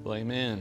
Well, amen.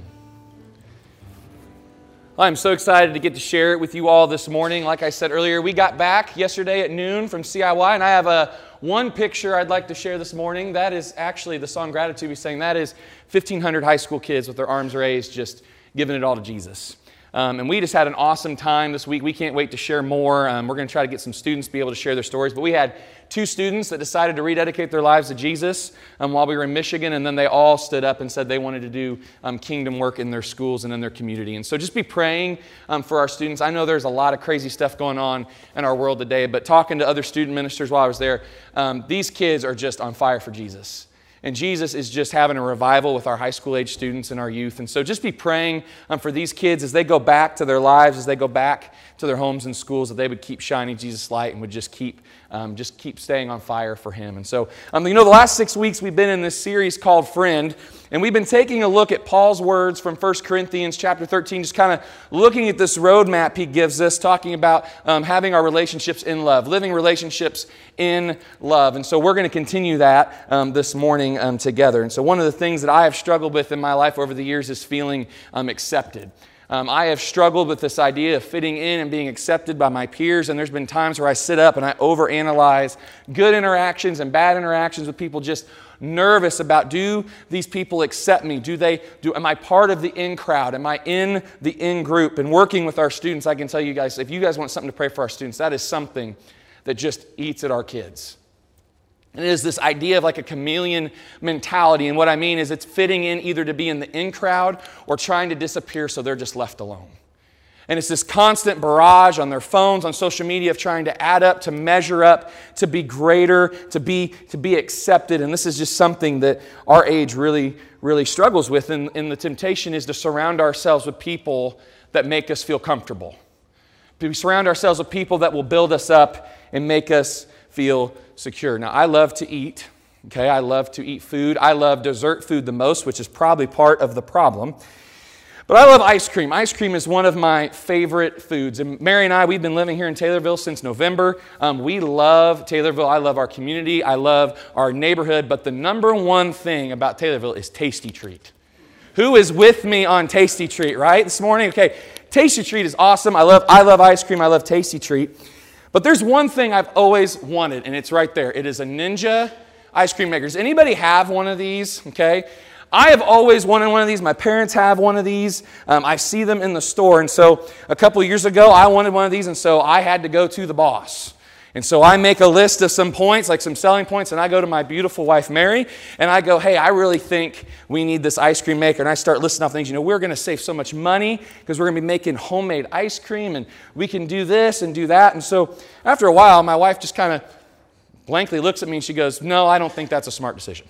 I'm so excited to get to share it with you all this morning. Like I said earlier, we got back yesterday at noon from CIY, and I have one picture I'd like to share this morning. That is actually the song Gratitude we sang. That is 1,500 high school kids with their arms raised, just giving it all to Jesus. And we just had an awesome time this week. We can't wait to share more. We're going to try to get some students to be able to share their stories. But we had 2 students that decided to rededicate their lives to Jesus while we were in Michigan, and then they all stood up and said they wanted to do kingdom work in their schools and in their community. And so just be praying for our students. I know there's a lot of crazy stuff going on in our world today, but talking to other student ministers while I was there, these kids are just on fire for Jesus. And Jesus is just having a revival with our high school age students and our youth. And so just be praying for these kids as they go back to their lives, as they go back to their homes and schools, that they would keep shining Jesus' light and would just keep staying on fire for Him. And so, the last 6 weeks we've been in this series called Friend, and we've been taking a look at Paul's words from 1 Corinthians chapter 13, just kind of looking at this roadmap he gives us, talking about having our relationships in love, living relationships in love. And so we're going to continue that this morning together. And so one of the things that I have struggled with in my life over the years is feeling accepted. I have struggled with this idea of fitting in and being accepted by my peers, and there's been times where I sit up and I overanalyze good interactions and bad interactions with people, just nervous about, do these people accept me? Am I part of the in crowd? Am I in the in group? And working with our students, I can tell you guys, if you guys want something to pray for our students, that is something that just eats at our kids. And it is this idea of like a chameleon mentality. And what I mean is it's fitting in either to be in the in crowd or trying to disappear so they're just left alone. And it's this constant barrage on their phones, on social media, of trying to add up, to measure up, to be greater, to be accepted. And this is just something that our age really, really struggles with. And the temptation is to surround ourselves with people that make us feel comfortable. We surround ourselves with people that will build us up and make us feel secure. Now, I love to eat. Okay, I love to eat food. I love dessert food the most, which is probably part of the problem. But I love ice cream. Ice cream is one of my favorite foods. And Mary and I, we've been living here in Taylorville since November. We love Taylorville. I love our community. I love our neighborhood. But the number one thing about Taylorville is Tasty Treat. Who is with me on Tasty Treat, right, this morning? Okay, Tasty Treat is awesome. I love ice cream. I love Tasty Treat. But there's one thing I've always wanted, and it's right there. It is a Ninja ice cream maker. Does anybody have one of these? Okay. I have always wanted one of these. My parents have one of these. I see them in the store. And so a couple years ago, I wanted one of these, and so I had to go to the boss. And so I make a list of some points, like some selling points, and I go to my beautiful wife, Mary, and I go, hey, I really think we need this ice cream maker. And I start listing off things. We're going to save so much money because we're going to be making homemade ice cream, and we can do this and do that. And so after a while, my wife just kind of blankly looks at me, and she goes, no, I don't think that's a smart decision.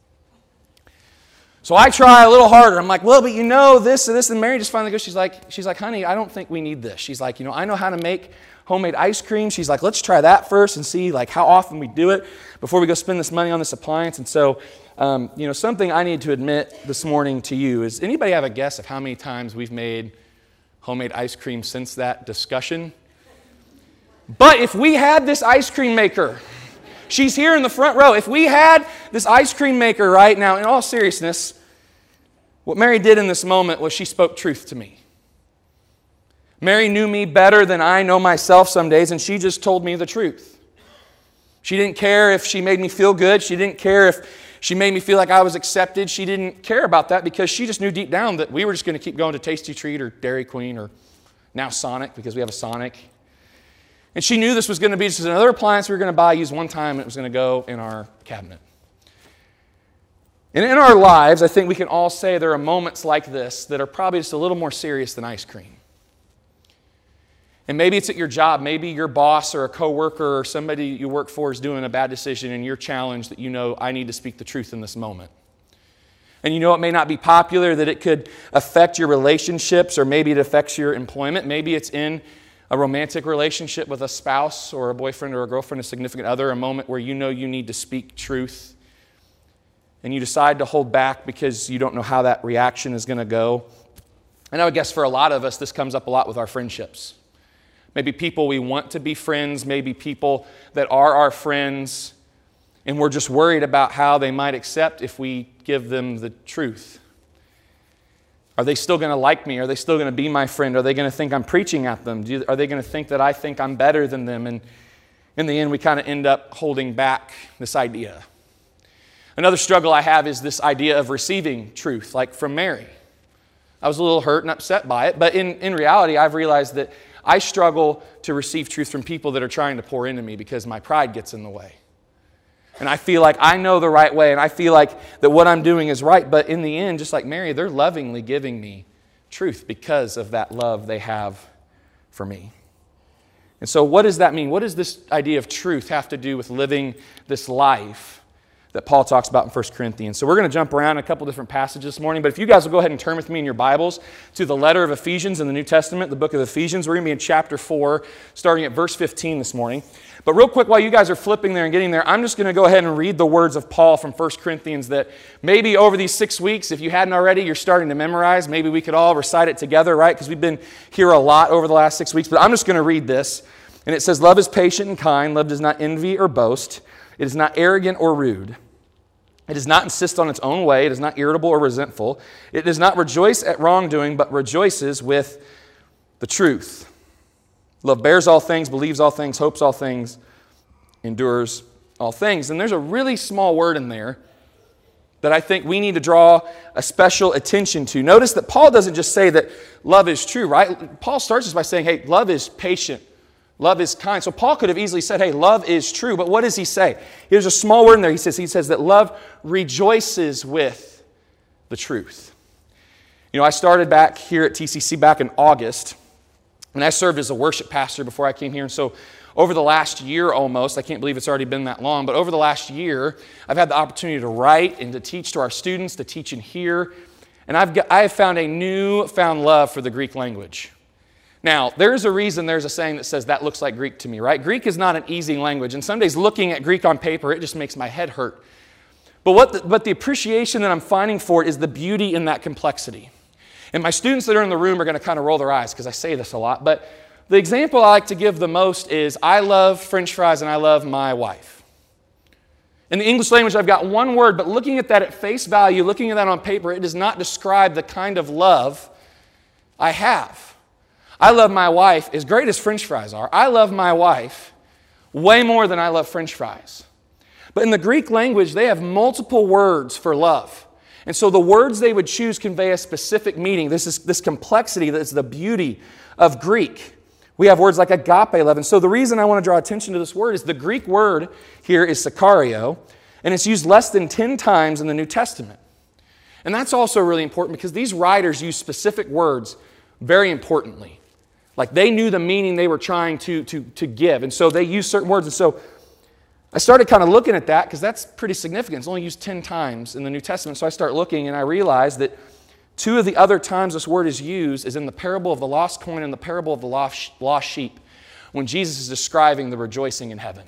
So I try a little harder. I'm like, well, but this and this. And Mary just finally goes, she's like, honey, I don't think we need this. She's like, I know how to make homemade ice cream. She's like, let's try that first and see like how often we do it before we go spend this money on this appliance. And so, something I need to admit this morning to you is, anybody have a guess of how many times we've made homemade ice cream since that discussion? But if we had this ice cream maker, she's here in the front row. If we had this ice cream maker right now, in all seriousness, what Mary did in this moment was she spoke truth to me. Mary knew me better than I know myself some days, and she just told me the truth. She didn't care if she made me feel good. She didn't care if she made me feel like I was accepted. She didn't care about that because she just knew deep down that we were just going to keep going to Tasty Treat or Dairy Queen or now Sonic, because we have a Sonic. And she knew this was going to be just another appliance we were going to buy, use one time, and it was going to go in our cabinet. And in our lives, I think we can all say there are moments like this that are probably just a little more serious than ice cream. And maybe it's at your job. Maybe your boss or a coworker or somebody you work for is doing a bad decision, and you're challenged that I need to speak the truth in this moment. And it may not be popular, that it could affect your relationships, or maybe it affects your employment. Maybe it's in a romantic relationship with a spouse or a boyfriend or a girlfriend, a significant other, a moment where you need to speak truth. And you decide to hold back because you don't know how that reaction is going to go. And I would guess for a lot of us, this comes up a lot with our friendships. Maybe people we want to be friends, maybe people that are our friends, and we're just worried about how they might accept if we give them the truth. Are they still going to like me? Are they still going to be my friend? Are they going to think I'm preaching at them? Are they going to think that I think I'm better than them? And in the end, we kind of end up holding back this idea. Another struggle I have is this idea of receiving truth, like from Mary. I was a little hurt and upset by it, but in reality, I've realized that I struggle to receive truth from people that are trying to pour into me because my pride gets in the way. And I feel like I know the right way, and I feel like that what I'm doing is right, but in the end, just like Mary, they're lovingly giving me truth because of that love they have for me. And so what does that mean? What does this idea of truth have to do with living this life that Paul talks about in 1 Corinthians? So we're going to jump around a couple different passages this morning, but if you guys will go ahead and turn with me in your Bibles to the letter of Ephesians in the New Testament, the book of Ephesians. We're going to be in chapter 4, starting at verse 15 this morning. But real quick, while you guys are flipping there and getting there, I'm just going to go ahead and read the words of Paul from 1 Corinthians that maybe over these 6 weeks, if you hadn't already, you're starting to memorize. Maybe we could all recite it together, right? Because we've been here a lot over the last 6 weeks. But I'm just going to read this. And it says, "Love is patient and kind. Love does not envy or boast. It is not arrogant or rude. It does not insist on its own way. It is not irritable or resentful. It does not rejoice at wrongdoing, but rejoices with the truth. Love bears all things, believes all things, hopes all things, endures all things." And there's a really small word in there that I think we need to draw a special attention to. Notice that Paul doesn't just say that love is true, right? Paul starts this by saying, hey, love is patient. Love is kind. So Paul could have easily said, hey, love is true. But what does he say? There's a small word in there. He says that love rejoices with the truth. You know, I started back here at TCC back in August, and I served as a worship pastor before I came here. And so over the last year almost, I can't believe it's already been that long, but over the last year, I've had the opportunity to write and to teach to our students, to teach in here. And I have found a newfound love for the Greek language. Now, there's a reason there's a saying that says that looks like Greek to me, right? Greek is not an easy language, and some days looking at Greek on paper, it just makes my head hurt. But the appreciation that I'm finding for it is the beauty in that complexity. And my students that are in the room are going to kind of roll their eyes because I say this a lot, but the example I like to give the most is I love French fries and I love my wife. In the English language, I've got one word, but looking at that at face value, looking at that on paper, it does not describe the kind of love I have. I love my wife, as great as French fries are, I love my wife way more than I love French fries. But in the Greek language, they have multiple words for love. And so the words they would choose convey a specific meaning. This complexity, that's the beauty of Greek. We have words like agape love. And so the reason I want to draw attention to this word is the Greek word here is sakario, and it's used less than 10 times in the New Testament. And that's also really important because these writers use specific words very importantly. Like they knew the meaning they were trying to give. And so they used certain words. And so I started kind of looking at that because that's pretty significant. It's only used 10 times in the New Testament. So I start looking and I realized that 2 of the other times this word is used is in the parable of the lost coin and the parable of the lost sheep when Jesus is describing the rejoicing in heaven.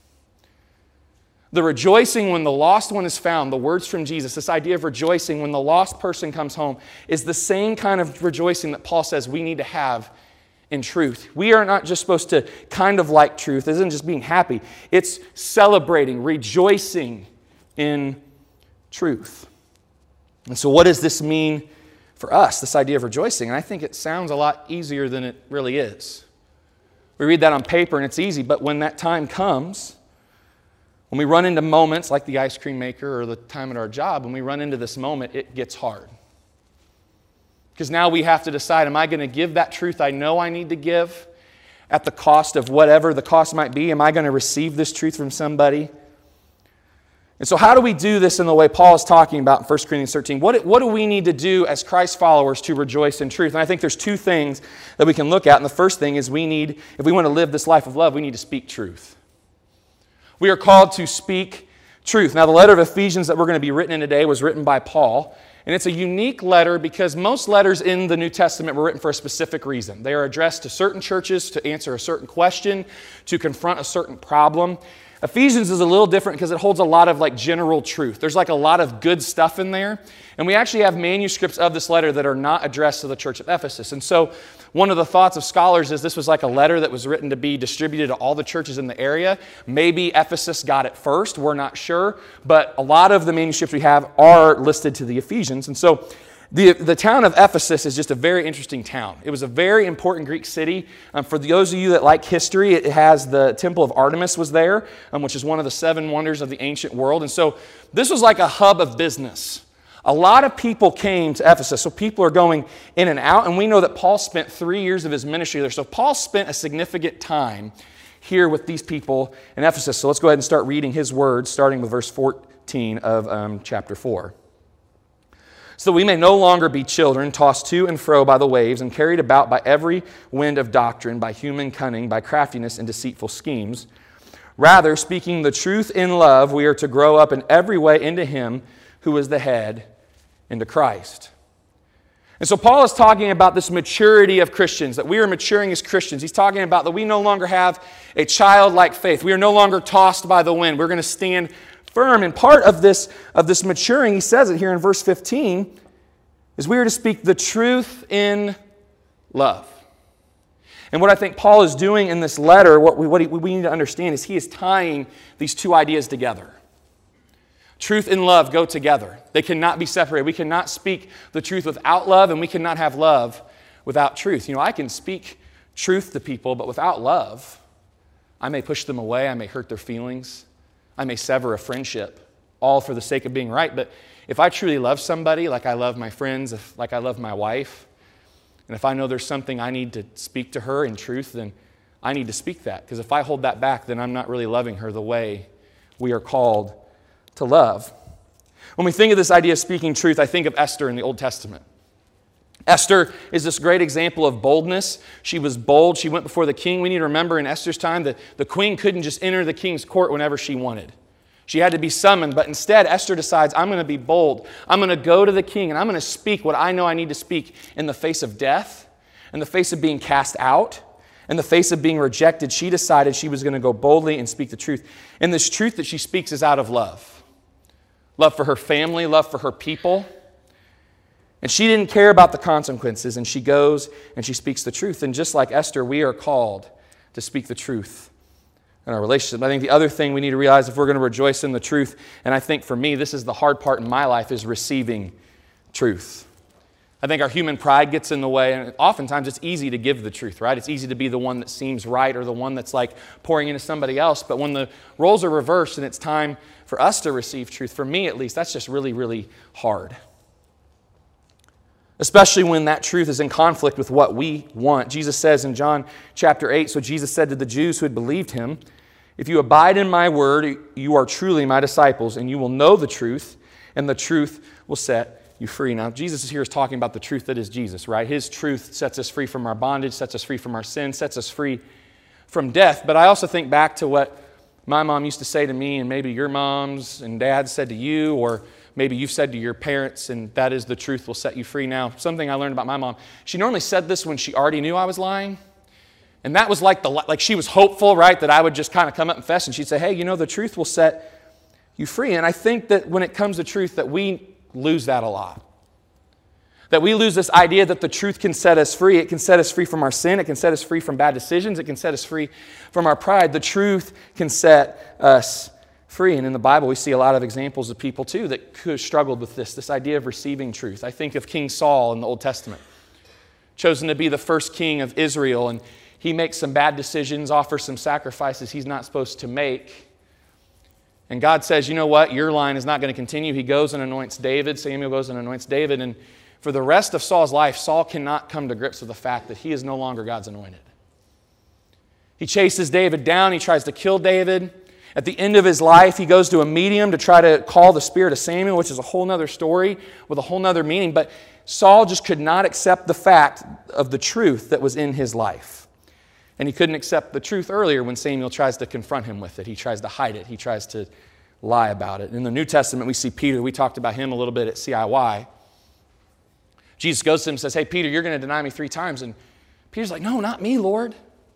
The rejoicing when the lost one is found, the words from Jesus, this idea of rejoicing when the lost person comes home is the same kind of rejoicing that Paul says we need to have in truth. We are not just supposed to kind of like truth. It isn't just being happy. It's celebrating, rejoicing in truth. And so what does this mean for us, this idea of rejoicing? And I think it sounds a lot easier than it really is. We read that on paper and it's easy, but when that time comes, when we run into moments like the ice cream maker or the time at our job, when we run into this moment, it gets hard. Because now we have to decide, am I going to give that truth I know I need to give at the cost of whatever the cost might be? Am I going to receive this truth from somebody? And so how do we do this in the way Paul is talking about in 1 Corinthians 13? What do we need to do as Christ followers to rejoice in truth? And I think there's 2 things that we can look at. And the first thing is if we want to live this life of love, we need to speak truth. We are called to speak truth. Now, the letter of Ephesians that we're going to be written in today was written by Paul. And it's a unique letter because most letters in the New Testament were written for a specific reason. They are addressed to certain churches to answer a certain question, to confront a certain problem. Ephesians is a little different because it holds a lot of like general truth. There's like a lot of good stuff in there. And we actually have manuscripts of this letter that are not addressed to the church of Ephesus. And so one of the thoughts of scholars is this was like a letter that was written to be distributed to all the churches in the area. Maybe Ephesus got it first. We're not sure. But a lot of the manuscripts we have are listed to the Ephesians. And so The town of Ephesus is just a very interesting town. It was a very important Greek city. For those of you that like history, it has the Temple of Artemis was there, which is one of the 7 wonders of the ancient world. And so this was like a hub of business. A lot of people came to Ephesus, so people are going in and out. And we know that Paul spent 3 years of his ministry there. So Paul spent a significant time here with these people in Ephesus. So let's go ahead and start reading his words, starting with verse 14 of chapter 4. So we may no longer be children, tossed to and fro by the waves and carried about by every wind of doctrine, by human cunning, by craftiness and deceitful schemes. Rather, speaking the truth in love, we are to grow up in every way into Him who is the head, into Christ. And so Paul is talking about this maturity of Christians, that we are maturing as Christians. He's talking about that we no longer have a childlike faith. We are no longer tossed by the wind. We're going to stand firm. And part of this maturing, he says it here in verse 15, is we are to speak the truth in love. And what I think Paul is doing in this letter, what we need to understand is he is tying these two ideas together. Truth and love go together. They cannot be separated. We cannot speak the truth without love, and we cannot have love without truth. You know, I can speak truth to people, but without love, I may push them away, I may hurt their feelings, I may sever a friendship, all for the sake of being right. But if I truly love somebody, like I love my friends, like I love my wife, and if I know there's something I need to speak to her in truth, then I need to speak that. Because if I hold that back, then I'm not really loving her the way we are called to love. When we think of this idea of speaking truth, I think of Esther in the Old Testament. Esther is this great example of boldness. She was bold. She went before the king. We need to remember in Esther's time that the queen couldn't just enter the king's court whenever she wanted. She had to be summoned, but instead Esther decides, I'm going to be bold. I'm going to go to the king and I'm going to speak what I know I need to speak in the face of death, in the face of being cast out, in the face of being rejected. She decided she was going to go boldly and speak the truth. And this truth that she speaks is out of love. Love for her family, love for her people. And she didn't care about the consequences, and she goes and she speaks the truth. And just like Esther, we are called to speak the truth in our relationship. I think the other thing we need to realize if we're going to rejoice in the truth, and I think for me, this is the hard part in my life, is receiving truth. I think our human pride gets in the way, and oftentimes it's easy to give the truth, right? It's easy to be the one that seems right or the one that's like pouring into somebody else. But when the roles are reversed and it's time for us to receive truth, for me at least, that's just really, really hard. Especially when that truth is in conflict with what we want. Jesus says in John chapter 8, so Jesus said to the Jews who had believed him, if you abide in my word, you are truly my disciples, and you will know the truth, and the truth will set you free. Now, Jesus here is talking about the truth that is Jesus, right? His truth sets us free from our bondage, sets us free from our sin, sets us free from death. But I also think back to what my mom used to say to me, and maybe your moms and dads said to you, or maybe you've said to your parents, and that is the truth will set you free. Now, something I learned about my mom, she normally said this when she already knew I was lying. And that was like she was hopeful, right, that I would just kind of come up and confess, and she'd say, hey, you know, the truth will set you free. And I think that when it comes to truth, that we lose that a lot. That we lose this idea that the truth can set us free. It can set us free from our sin. It can set us free from bad decisions. It can set us free from our pride. The truth can set us free. And in the Bible, we see a lot of examples of people, too, that could have struggled with this idea of receiving truth. I think of King Saul in the Old Testament, chosen to be the first king of Israel, and he makes some bad decisions, offers some sacrifices he's not supposed to make. And God says, you know what, your line is not going to continue. He goes and anoints David. Samuel goes and anoints David. And for the rest of Saul's life, Saul cannot come to grips with the fact that he is no longer God's anointed. He chases David down. He tries to kill David. At the end of his life, he goes to a medium to try to call the spirit of Samuel, which is a whole other story with a whole other meaning. But Saul just could not accept the fact of the truth that was in his life. And he couldn't accept the truth earlier when Samuel tries to confront him with it. He tries to hide it. He tries to lie about it. In the New Testament, we see Peter. We talked about him a little bit at CIY. Jesus goes to him and says, hey, Peter, you're going to deny me 3 times. And Peter's like, no, not me, Lord.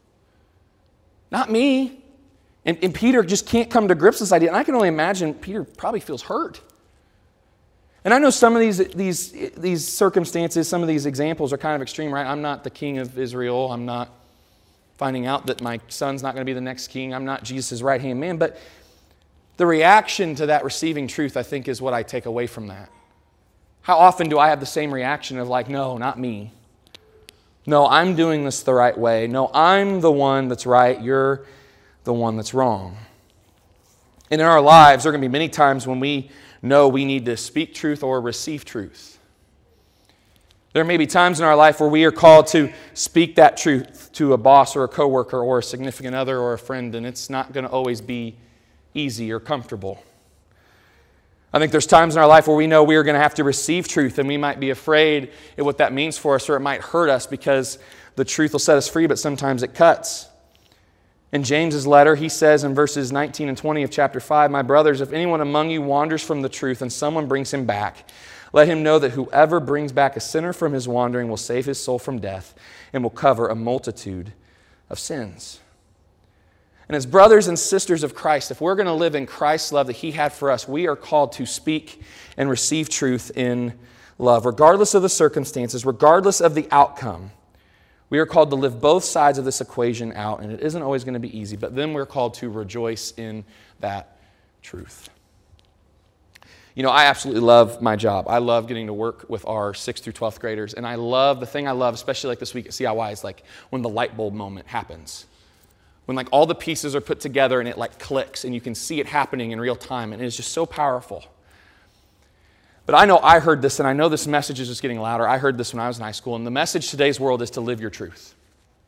Not me. And Peter just can't come to grips with this idea. And I can only imagine Peter probably feels hurt. And I know some of these circumstances, some of these examples are kind of extreme, right? I'm not the king of Israel. I'm not finding out that my son's not going to be the next king. I'm not Jesus' right-hand man. But the reaction to that receiving truth, I think, is what I take away from that. How often do I have the same reaction of like, no, not me. No, I'm doing this the right way. No, I'm the one that's right. You're the one that's wrong. And in our lives, there are going to be many times when we know we need to speak truth or receive truth. There may be times in our life where we are called to speak that truth to a boss or a coworker or a significant other or a friend, and it's not going to always be easy or comfortable. I think there's times in our life where we know we are going to have to receive truth, and we might be afraid of what that means for us, or it might hurt us because the truth will set us free, but sometimes it cuts. In James's letter, he says in verses 19 and 20 of chapter 5, "My brothers, if anyone among you wanders from the truth and someone brings him back, let him know that whoever brings back a sinner from his wandering will save his soul from death and will cover a multitude of sins." And as brothers and sisters of Christ, if we're going to live in Christ's love that He had for us, we are called to speak and receive truth in love, regardless of the circumstances, regardless of the outcome. We are called to live both sides of this equation out, and it isn't always going to be easy, but then we're called to rejoice in that truth. You know, I absolutely love my job. I love getting to work with our 6th through 12th graders, and the thing I love, especially like this week at CIY, is like when the light bulb moment happens. When like all the pieces are put together and it like clicks and you can see it happening in real time, and it is just so powerful. But I know I heard this, and I know this message is just getting louder. I heard this when I was in high school, and the message today's world is to live your truth.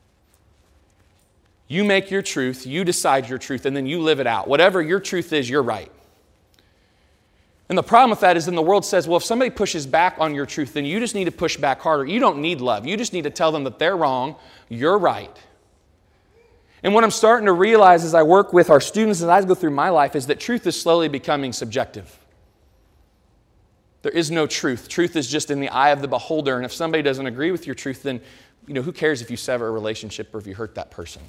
You make your truth, you decide your truth, and then you live it out. Whatever your truth is, you're right. And the problem with that is then the world says, well, if somebody pushes back on your truth, then you just need to push back harder. You don't need love. You just need to tell them that they're wrong, you're right. And what I'm starting to realize as I work with our students and as I go through my life is that truth is slowly becoming subjective. There is no truth. Truth is just in the eye of the beholder. And if somebody doesn't agree with your truth, then who cares if you sever a relationship or if you hurt that person?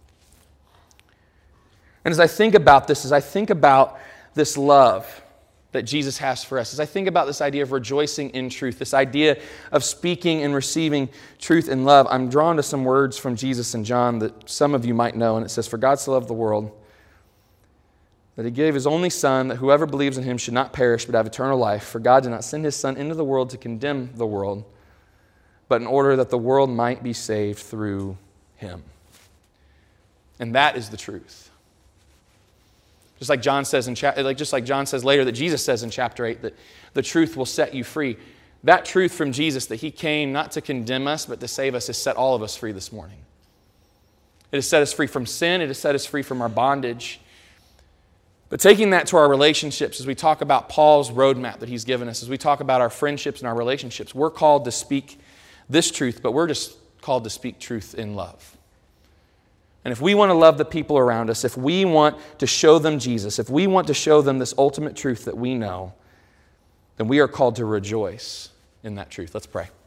And as I think about this, as I think about this love that Jesus has for us, as I think about this idea of rejoicing in truth, this idea of speaking and receiving truth and love, I'm drawn to some words from Jesus in John that some of you might know. And it says, "For God so loved the world that He gave His only Son, that whoever believes in Him should not perish but have eternal life. For God did not send His Son into the world to condemn the world, but in order that the world might be saved through Him." And that is the truth. Just like John says later, that Jesus says in chapter 8, that the truth will set you free. That truth from Jesus, that He came not to condemn us, but to save us, has set all of us free this morning. It has set us free from sin. It has set us free from our bondage. But taking that to our relationships, as we talk about Paul's roadmap that he's given us, as we talk about our friendships and our relationships, we're called to speak this truth, but we're just called to speak truth in love. And if we want to love the people around us, if we want to show them Jesus, if we want to show them this ultimate truth that we know, then we are called to rejoice in that truth. Let's pray.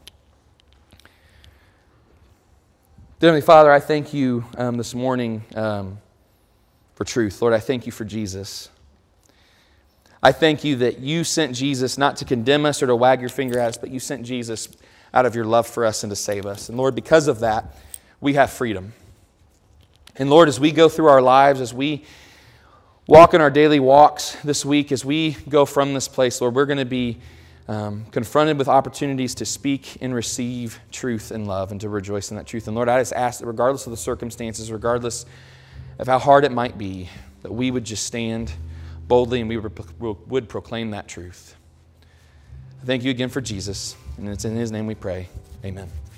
Dear Heavenly Father, I thank You this morning for truth. Lord, I thank You for Jesus. I thank You that You sent Jesus not to condemn us or to wag Your finger at us, but You sent Jesus out of Your love for us and to save us. And Lord, because of that, we have freedom. And Lord, as we go through our lives, as we walk in our daily walks this week, as we go from this place, Lord, we're going to be confronted with opportunities to speak and receive truth and love and to rejoice in that truth. And Lord, I just ask that regardless of the circumstances, regardless of how hard it might be, that we would just stand boldly and we would proclaim that truth. Thank You again for Jesus, and it's in His name we pray. Amen.